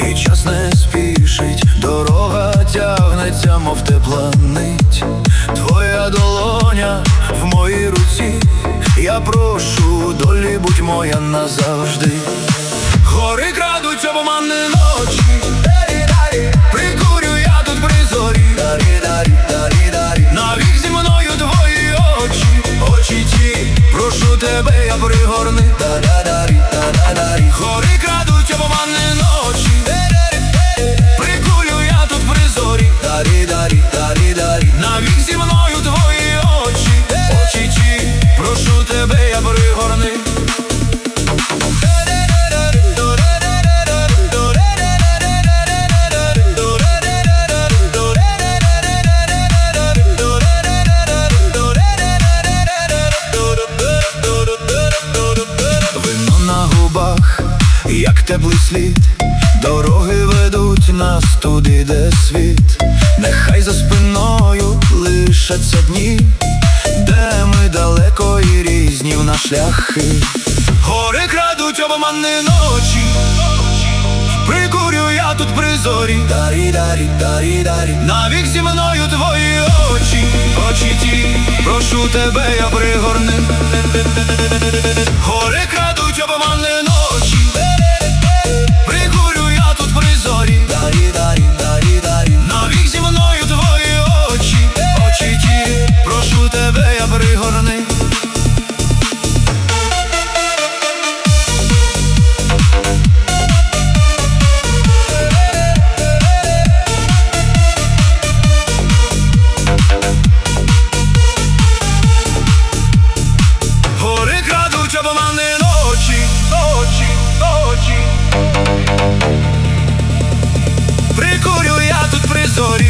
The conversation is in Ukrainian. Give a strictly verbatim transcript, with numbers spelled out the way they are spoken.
і час не спішить, дорога тягнеться, мов тепла нить. Твоя долоня в моїй руці, я прошу, долі будь моя назавжди. Гори крадуть обмани ночі, прикурю я тут при зорі. Навік зі мною твої очі, очі ті, прошу тебе, я пригорни. Гори крадуть обмани ночі, прикурю я тут при зорі. Навік зі мною твої очі, очі ті, прошу тебе, я пригорни. Як теплий слід, дороги ведуть нас туди, де світ. Нехай за спиною лишаться дні, де ми далеко і різні в нас шляхи. Гори крадуть обмани ночі, прикурю я тут при зорі. Навік зі мною твої очі, очі ті, прошу тебе, я пригорни. Гори крадуть обмани ночі, прикурю я тут при зорі. Навік зі мною твої очі, очі ті, прошу тебе, я пригорни. Гори крадуть обмани ночі, ночі, ночі, прикурю я тут при зорі.